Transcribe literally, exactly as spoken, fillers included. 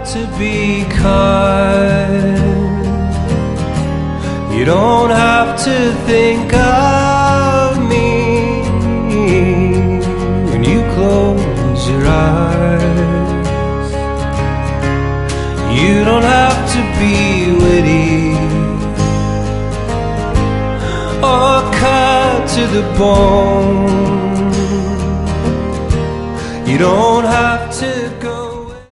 to be kind. You don't have to think of me when you close your eyes. You don't have to be witty or cut to the bone. You don't have